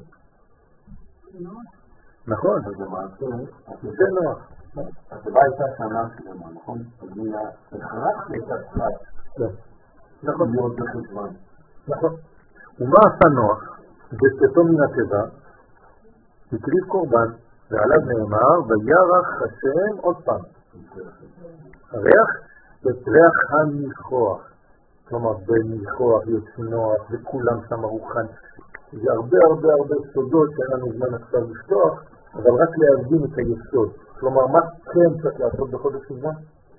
נכון. זה מעשה. זה נוח. הטבע הייתה שנה שלמה, נכון? אז מי הכרח את הצעת. נכון. להיות בחשבן. נכון. ומה עשה נוח? בצאתו מן הטבע, הקריב קורבן, ועליו נאמר, וירח השם עוד פעם. הריח, את ריח הניחוח. כלומר, בניחוח יש נוח, וכולם שם רוחן. זה הרבה סודות שאין לנו זמן עכשיו לפתוח, אבל רק להבין את היסוד. כלומר, מה כן צריך לעשות בחודש חשבן?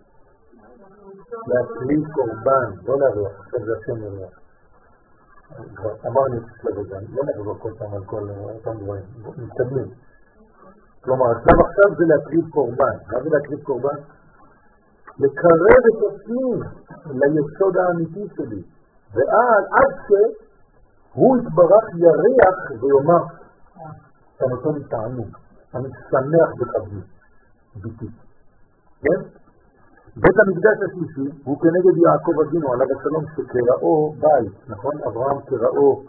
להקריב קורבן, לא להריח, עכשיו זה השם לריח. אמרנו שלגן, לא נחזור כל פעם על כל אותם דברים, מתקדמים. כלומר, השלב עכשיו זה להקריב קורבן. מה זה להקריב קורבן? לקרב את עצמי ליסוד האמיתי שלי. ועד שהוא יתברך יריח ויאמר, אתה נותן לי תענוג, אני שמח בכבדי, ביתי. כן? בית המקדש השלישי הוא כנגד יעקב אבינו עליו השלום שקראו בית, נכון? אברהם קראו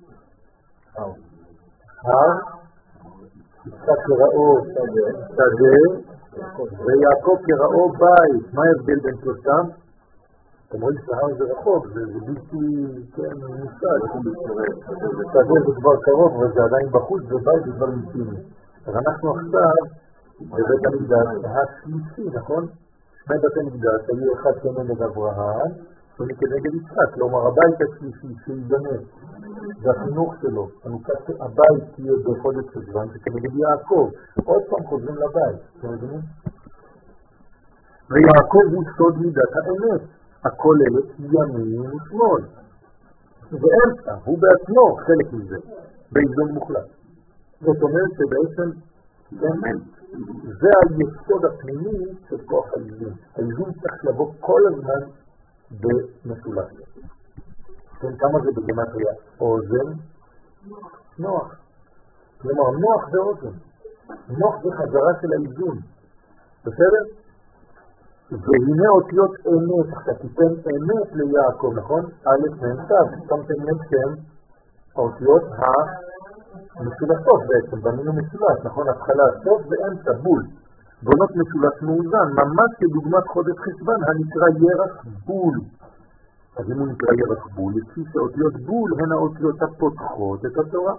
הר, יצחק קראו שדה, ויעקב קראו בית. מה ההבדל בין שלושתם? אתם רואים שהר זה רחוק, זה בלתי מושג. שדה זה כבר קרוב, אבל זה עדיין בחוץ, ובית זה כבר אינטימי. אז אנחנו עכשיו בבית המקדש השלישי, נכון? שני בתי מקדש היו אחד כנגד אברהם וכנגד יצחק, כלומר הבית השלישי שיגנב, זה החינוך שלו, הבית תהיה בחודש חשבן שכנגד יעקב, עוד פעם חוזרים לבית, אתם מבינים? ויעקב הוא סוד מידת האמת, הכוללת ימין ושמאל, ואמצע, הוא בעצמו חלק מזה, באיזון מוחלט. זאת אומרת שבעצם באמת זה היסוד הפנימי של כוח האיזון. האיזון צריך לבוא כל הזמן במשולש. כן, כמה זה בגימטריה? אוזן, נוח. כלומר, נוח זה אוזן. נוח זה חזרה של האיזון. בסדר? והנה אותיות אמת, אתה תיתן אמת ליעקב, נכון? א' מ"ת, שמתם לב שם, האותיות משולשות בעצם, בנינו משולש, נכון? התחלה סוף ואמצע, בול. בונות משולש מאוזן, ממש כדוגמת חודש חשבן, הנקרא ירח בול. אז אם הוא נקרא ירח בול, לפי שאותיות בול הן האותיות הפותחות את התורה,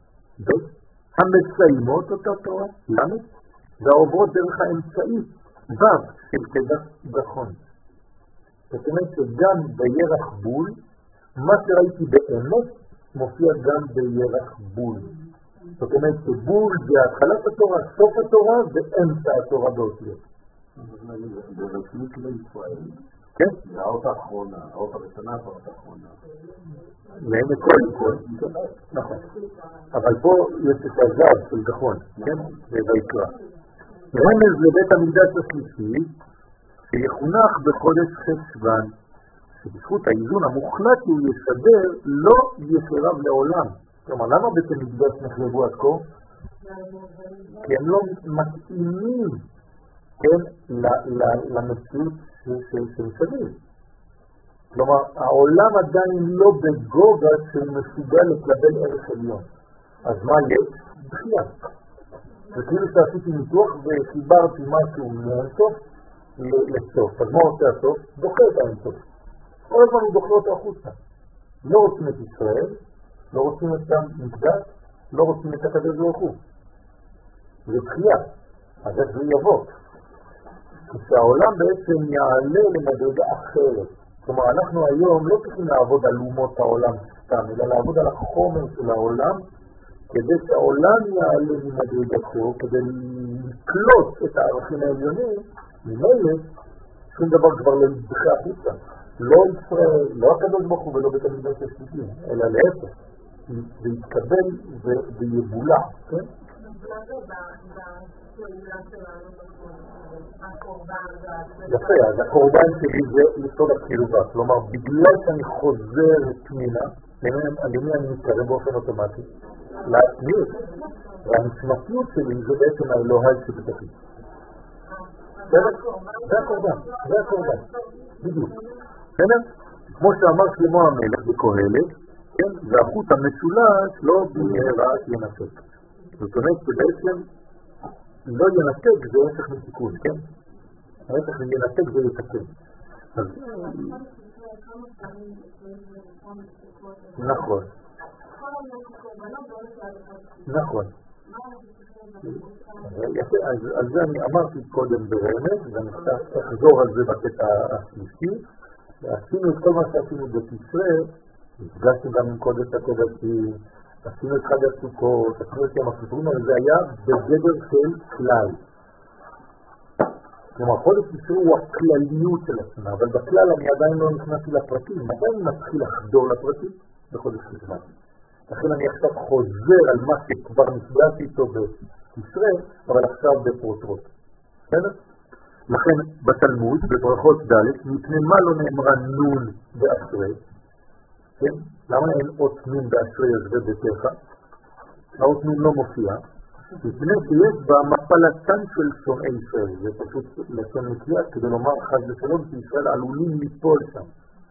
המסיימות את התורה, למה? והעוברות דרך האמצעית, ו' של כדף גחון. זאת אומרת שגם בירח בול, מה שראיתי באמת, מופיע גם בירח בול. זאת אומרת שבול זה התחלת התורה, סוף התורה ואמצע התורה באותיות. זה רצמית לישראל. כן? זה האות האחרונה, האות הראשונה והאות האחרונה. להם הכל. נכון. אבל פה יש את הזב של גחון, כן? זה ויקרא. רמז לבית המקדש השלישי שיחונך בחודש חשבן, שבזכות האיזון המוחלט שהוא יסדר לא יחרב לעולם. כלומר, למה בית המקדש נחרבו עד כה? כי הם לא מתאימים, כן, למציאות שמסביב. כלומר, העולם עדיין לא בגובה שהוא מסוגל לקבל ערך עליון. אז מה יש? דחייה. זה כאילו שעשיתי ניתוח וחיברתי משהו מהסוף לסוף. אז מה עושה הסוף? דוחה את האינסוף. כל הזמן הוא דוחה אותו החוצה. לא רוצים את ישראל, לא רוצים את המקדש, לא רוצים את הקדוש ברוך הוא. זה דחייה. אז איך זה יבוא? כשהעולם בעצם יעלה למדרגה אחרת. כלומר, אנחנו היום לא צריכים לעבוד על אומות העולם סתם, אלא לעבוד על החומר של העולם, כדי שהעולם יעלה ממדרגתו, כדי לקלוט את הערכים העליונים, ממילא שום דבר כבר לא ידחה החוצה. לא ישראל, לא הקדוש ברוך הוא ולא בית המקדש השלישי, אלא להפך. זה יתקבל ויבולע, כן? יפה, אז הקורבן שלי זה יסוד הקרבה, כלומר בגלל שאני חוזר פנימה, למי אני מתקרב באופן אוטומטי? לעצמיות, והנשמתיות שלי זה בעצם האלוהי שבתוכי. זה הקורבן, בדיוק. כמו שאמר שלמה המלך בקהלת, והחוט המשולש לא במהרה ינתק. זאת אומרת שבעצם לא ינתק זה הפך מתיקון, כן? ההפך ינתק זה יתקן. נכון. נכון. על זה אני אמרתי קודם ברמז, ואני אחזור על זה בקטע השלישי. עשינו את כל מה שעשינו בתשרי, נפגשנו גם עם קודש הקודשים, עשינו את חג הסוכות, עשינו את יום הכיפורים, אבל זה היה בגדר של כלל. כלומר, חודש תשרי הוא הכלליות של השנה, אבל בכלל אני עדיין לא נכנסתי לפרטים, עדיין מתחיל לחדור לפרטים בחודש חשבון. לכן אני עכשיו חוזר על מה שכבר נפגשתי איתו בתשרי, אבל עכשיו בפרוטרוט. בסדר? לכן בתלמוד, בברכות ד', מפני מה לא נאמרה נון באשרי? כן? למה אין אות נון באשרי יושבי ביתך? האות נון לא מופיע. מפני שיש בה מפלתן של שונאי ישראל. זה פשוט לשון מקריאה כדי לומר חס ושלום שישראל עלולים ליפול שם.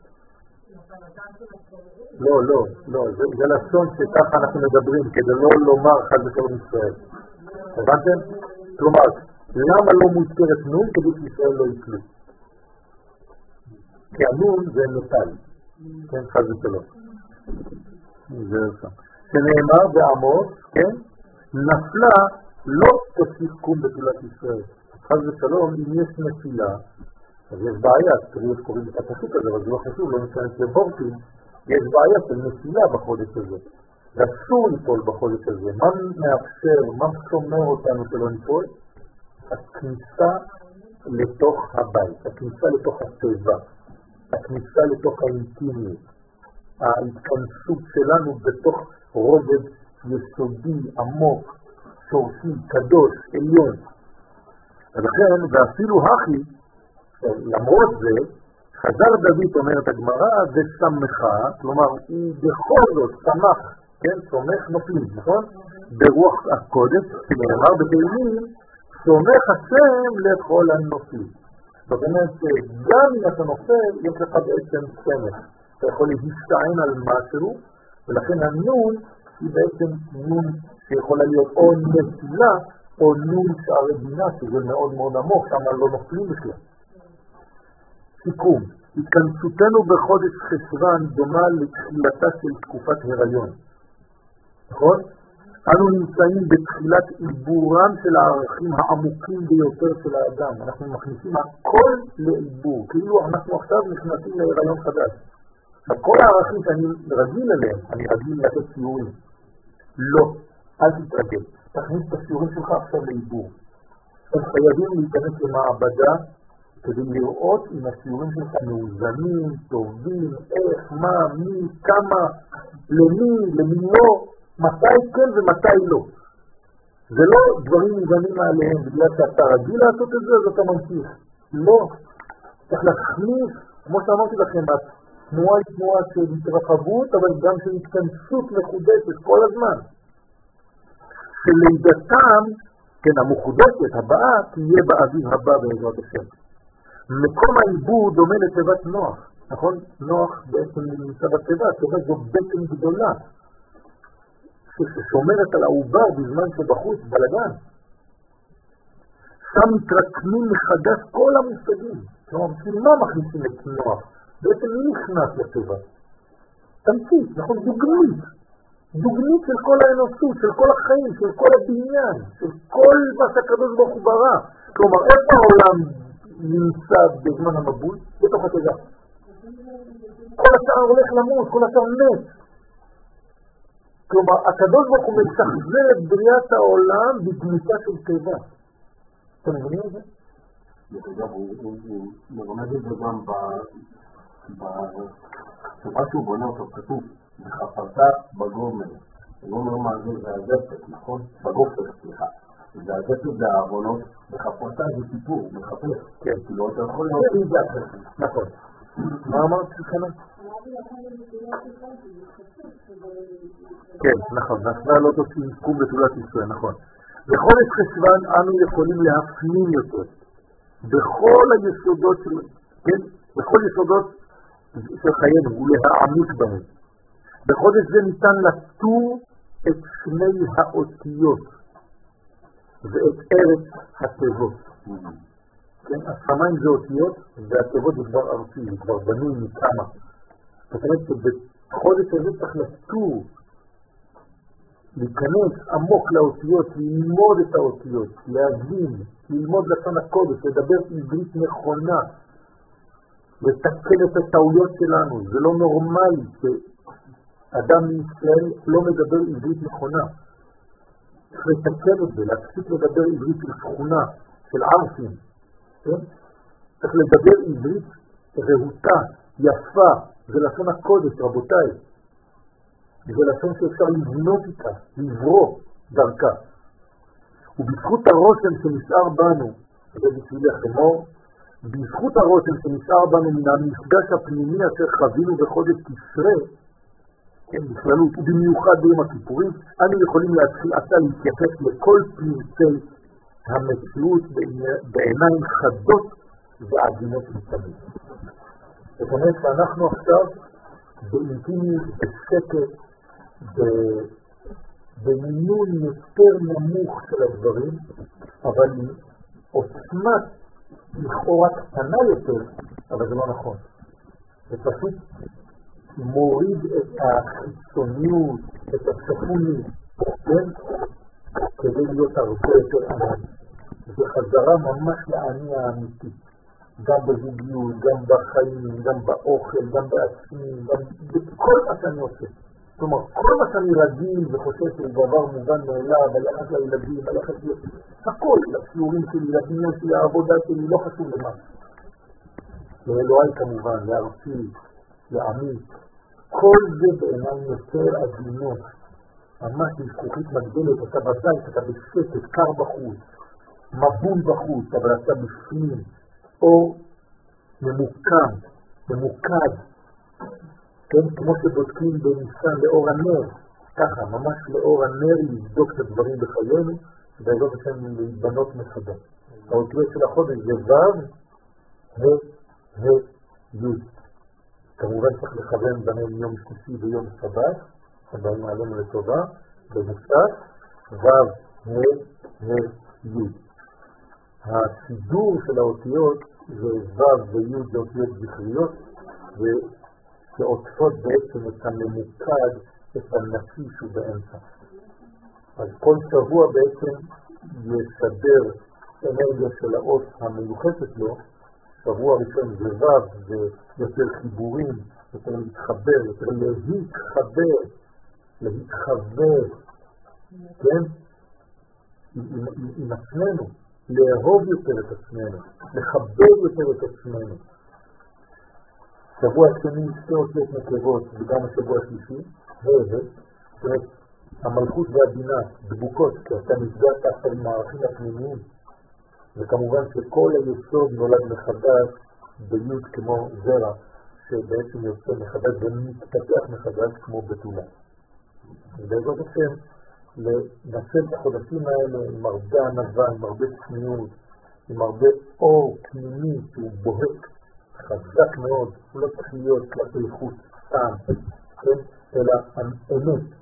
לא, זה לשון שככה אנחנו מדברים כדי לא לומר חס ושלום ישראל. הבנתם? כלומר, למה לא מוזכרת נון כדי שישראל לא יקלו? כי הנון זה נטל. כן, חס ושלום. זה שם. שנאמר בעמוס, כן? נפלה לא תשיקום בתולת ישראל. חס ושלום, אם יש נפילה, אז יש בעיה, תראו איך קוראים את הפסוק הזה, אבל זה לא חשוב, לא נשארת לבורטים, יש בעיה של נפילה בחודש הזה. ואסור ליפול בחודש הזה. מה מאפשר, מה שומר אותנו שלא ניפול? הכניסה לתוך הבית, הכניסה לתוך הטבע, הכניסה לתוך האינטימיות, ההתכנסות שלנו בתוך רובד יסודי, עמוק, שורשי, קדוש, עליון. ולכן, ואפילו הכי, למרות זה, חזר דוד, אומרת הגמרא, ושמחה, כלומר, הוא בכל זאת שמח, כן, סומך נופלים, נכון? ברוח הקודש, שנאמר בתהילים, סומך השם לכל הנופלים. זאת אומרת שגם אם אתה נופל, יש לך בעצם סמך. אתה יכול להסתען על משהו, ולכן הנון היא בעצם נון שיכולה להיות או נפילה, או נון שערי בינה, שזה מאוד מאוד עמוק, שמה לא נופלים בכלל. סיכום, התכנסותנו בחודש חשוון דומה לתחילתה של תקופת הריון. נכון? אנו נמצאים בתחילת עיבורם של הערכים העמוקים ביותר של האדם. אנחנו מכניסים הכל לעיבור, כאילו אנחנו עכשיו נכנסים להיריון חדש. כל הערכים שאני רגיל אליהם, אני רגיל לתת סיורים. לא, אל תתרגל. תכניס את הסיורים שלך עכשיו לעיבור. הם חייבים להיכנס למעבדה כדי לראות אם הסיורים שלך מאוזנים, טובים, איך, מה, מי, כמה, למי לא, מתי כן ומתי לא. זה לא דברים מובנים עליהם בגלל שאתה רגיל לעשות את זה, אז אתה ממשיך. לא. צריך להכניס, כמו שאמרתי לכם, התנועה היא תנועה של התרחבות, אבל גם של התכנסות מחודשת כל הזמן. שלידתם, כן, המחודשת הבאה, תהיה באביב הבא בעזרת השם. מקום העיבור דומה לתיבת נוח, נכון? נוח בעצם נמצא בתיבה, התיבה זו בטן גדולה. ששומרת על העובר בזמן שבחוץ בלגן. שם מתרקמים מחדש כל המושגים. כלומר, בשביל מה מכניסים את נוח? בעצם מי נכנס לטבע? תמצית, נכון? דוגמית של כל האנושות, של כל החיים, של כל הבניין, של כל מה שהקדוש ברוך הוא ברא. כלומר, איפה העולם נמצא בזמן המבול? בתוך הטבע. כל השאר הולך למות, כל השאר מת. כלומר, הקדוש ברוך הוא משחזר את בריאת העולם בדמותה של טבע. אתם מבינים את זה? אגב, הוא מרמז את זה גם בצורה שהוא בונה אותו, כתוב, וחפרת בגומר. בגומר מה זה הזפת, נכון? בגופר, סליחה. והזפת זה העוונות, וחפרת זה סיפור, מחפש. כן, כאילו אתה יכול להוציא את זה. נכון. מה אמרת שכנה? כן, נכון. נשמע לא תוציא עסקום בתולת ישראל, נכון. בכל חשוון אנו יכולים להפנים יותר. בכל היסודות של, כן? בכל יסודות של חיינו ולהעמיק בהם. בחודש זה ניתן לטור את שני האותיות ואת ארץ התיבות. כן? השמיים זה אותיות והתיבות זה כבר ארצי, זה כבר בנוי מכמה. זאת אומרת שבחודש הזה צריך לטור, להיכנס עמוק לאותיות, ללמוד את האותיות, להבין, ללמוד לשון הקודש, לדבר עברית נכונה, לתקן את הטעויות שלנו. זה לא נורמלי שאדם מישראל לא מדבר עברית נכונה. צריך לתקן את זה, להפסיק לדבר עברית של שכונה, של ערפים. כן? צריך לדבר עברית רהוטה, יפה, זה לשון הקודש, רבותיי. זה לשון שאפשר לבנות איתה, לברוא דרכה. ובזכות הרושם שנשאר בנו, זה בשבילי חמור, בזכות הרושם שנשאר בנו מן המפגש הפנימי אשר חווינו בחודש תשרה, כן, בכללות, ובמיוחד ביום הכיפורים, אנו יכולים להתחיל עתה להתייחס לכל פרטי המציאות בעיניים חדות ועדינות מתמיד. זאת אומרת שאנחנו עכשיו באינטימיות, בשקט, במינון יותר נמוך של הדברים, אבל עם עוצמת לכאורה קטנה יותר, אבל זה לא נכון. זה פשוט מוריד את החיצוניות, את השפוניות, כן? כדי להיות הרבה יותר ענן. זה חזרה ממש לעני האמיתי. גם בזוגיות, גם בחיים, גם באוכל, גם בעצמי, גם בכל מה שאני עושה. כלומר, כל מה שאני רגיל וחושב שזה דבר מובן מאליו, ללכת לילדים, ללכת הכל, לשיעורים שלי, לבניין שלי, לעבודה שלי, לא חשוב למה. לאלוהי כמובן, לארצי, לעמי. כל זה בעיניים יותר עדינות. ממש בזכוכית מגדלת, אתה בבית, אתה בשקט, קר בחוץ, מבול בחוץ, אבל אתה בפנים, או ממוקד, כן, כמו שבודקים בניסן לאור הנר, ככה, ממש לאור הנר לבדוק את הדברים בחיינו, ובעזרת השם להתבנות מחדש. האותיות של החודש זה ו' י'. כמובן צריך לכוון ביניהם יום שלישי ויום שבת, שבאים עלינו לטובה, במוסף, ו' י'. הסידור של האותיות זה ו' וי' זה אותיות זכריות, שעוטפות בעצם את הממוקד, את הנפי שהוא באמצע. אז כל שבוע בעצם יסדר אנרגיה של האות המיוחסת לו. שבוע ראשון זה ו', זה יותר חיבורים, יותר להתחבר, יותר להתחבר, כן? עם עצמנו, לאהוב יותר את עצמנו, לחבר יותר את עצמנו. שבוע שני שתי אותיות נקבות, וגם השבוע השלישי, זאת אומרת, המלכות והבינה דבוקות, כי אתה נפגעת עכשיו עם הערכים הפנימיים, וכמובן שכל היסוד נולד מחדש ביוד כמו זרע, שבעצם יוצא מחדש ומתפתח מחדש כמו בתולה. ובעזרת השם, לנצל את החודשים האלה עם הרבה ענווה, עם הרבה צניעות, עם הרבה אור פנימי שהוא בוהק, חזק מאוד, הוא לא צריך להיות כלפי חוץ סתם, כן? אלא אמת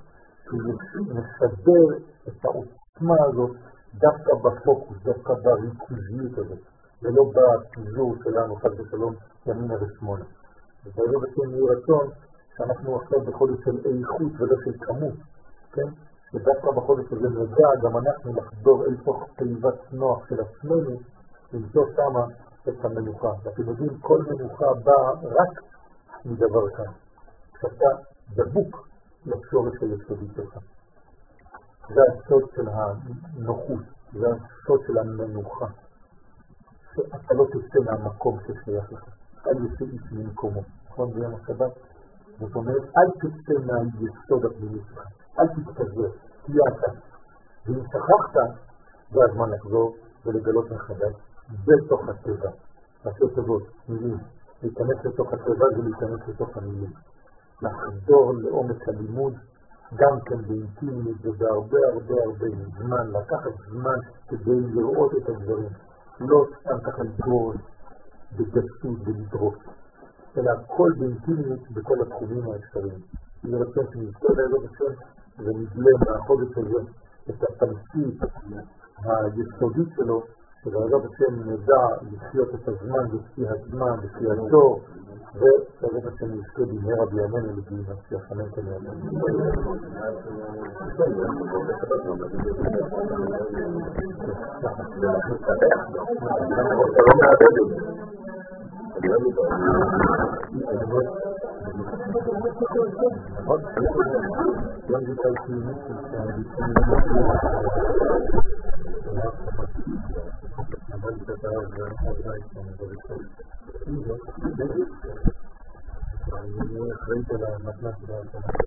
מסדר את העוצמה הזאת דווקא בפוקוס, דווקא בריכוזיות הזאת, ולא בפיזור שלנו, חד ושלום, ימינה ושמאלה. ובערב השם יהי רצון שאנחנו עכשיו בחודש של איכות ולא של כמות, כן? ודווקא בחודש הזה נדע גם אנחנו לחדור אל תוך תיבת נוח של עצמנו, למצוא שמה את המנוחה. ואתם יודעים, כל מנוחה באה רק מדבר כאן. כשאתה דבוק לשורש היסודי שלך. זה הסוד של הנוחות, זה הסוד של המנוחה. שאתה לא תצא מהמקום ששייך לך. אל יצא איש ממקומו. נכון ביום השבת? זאת אומרת, אל תצא מהיסוד הפנימי שלך. אל תתכזר, תהיה אתה. ואם שכחת, זה הזמן לחזור ולגלות מחדש בתוך הטבע. לעשות טובות, מילים. להיכנס לתוך הטבע ולהיכנס לתוך המילים. לחדור לעומק הלימוד, גם כן באינטימיות ובהרבה זמן, לקחת זמן כדי לראות את הדברים. לא סתם ככה לדרוש, בגסות ולדרוש, אלא הכל באינטימיות בכל התחומים האפשריים. אני רוצה שנזכור לעזוב השם ונדלה מהחודש הזה את התמצית היסודית שלו, שלעזוב השם נדע לחיות את הזמן בפי הזמן, בפי הדור, ולעזוב השם נזכה במהרה בימינו לגינה, שיחנן כנראה. אחראית על המתנה של